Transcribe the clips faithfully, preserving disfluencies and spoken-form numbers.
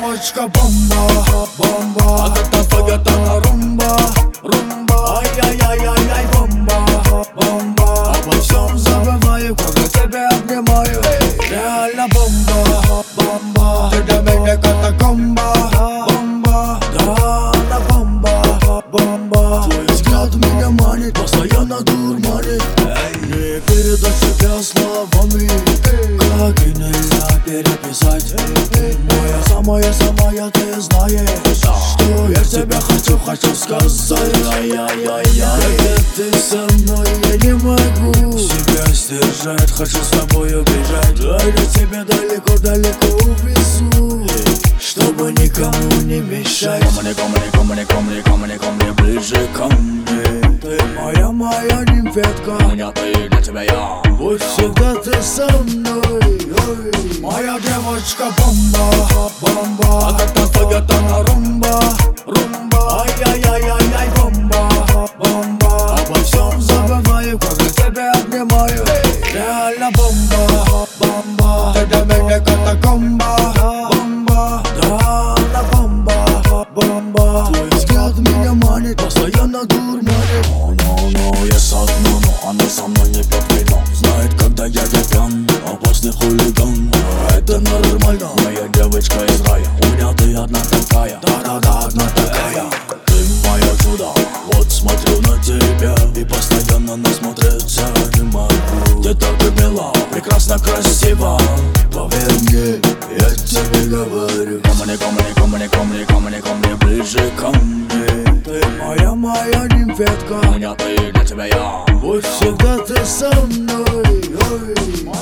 девочка бомба, бомба. А как танцует она румба, румба. Ай-яй-яй-яй-яй, бомба, бомба. Обо всем забываю, когда тебя обнимаю. Реально бомба, бомба. Ты для меня катакомба, бомба. Да, она бомба, бомба. Твой взгляд меня манит, постоянно дурманит. Не передать себя словами, как и нельзя переписать. Моя самая, самая, ты знаешь, что я тебя хочу, хочу сказать. Ай-яй-яй-яй, когда ты со мной, я не могу себя сдержать. Хочу с тобой убежать, дай я тебя далеко-далеко увезу, чтобы никому не мешать. Ко мне, ко мне, ко мне, ко мне, ко мне, ко мне, ближе ко мне. Ты моя, моя нимфетка, У меня ты, для тебя я. будь всегда ты со мной. Ой. Моя девочка бомба, бомба. А как танцует она румба, румба. Ай-яй-яй-яй-яй, бомба, бомба. Обо всем забываю, когда тебя обнимаю. Реально бомба, бомба. Ты для меня катакомба, бомба. Да, она бомба, бомба. Твой взгляд меня манит, постоянно дурманит. Но-но-но, есть одно, но она со мной не пьет вино. Знает, когда я не пьян, опасный хулиган. Это нормально, моя девочка из рая. У меня ты одна такая, да-да-да, одна такая. Ты моя чудо, вот смотрю на тебя и постоянно насмотреться не могу. Ты так и мила, прекрасно, красиво. Поверь мне, я тебе говорю. Ко мне, ко мне, ко мне, ко мне, ко мне, ко мне, ближе ко мне. Ты моя, моя нимфетка, У меня ты, для тебя я. будь всегда ты со мной. Ой.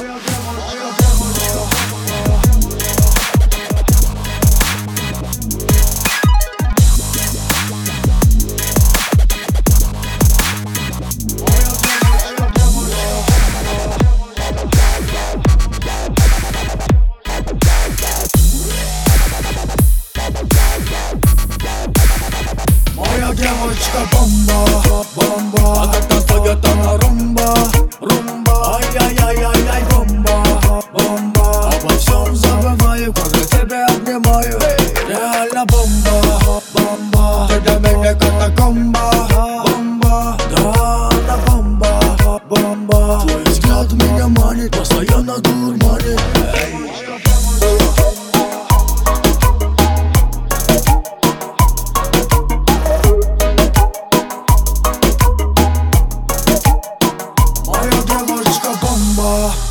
Моя девочка бомба, бомба. А как танцует она румба, румба. Ай-яй-яй-яй-яй, бомба, бомба. Обо всем забываю, когда тебя обнимаю. Реально бомба, бомба. Ты для меня катакомба, бомба. Да, она бомба, бомба. Твой взгляд меня манит, постоянно дурманит. Моя девочка бомба.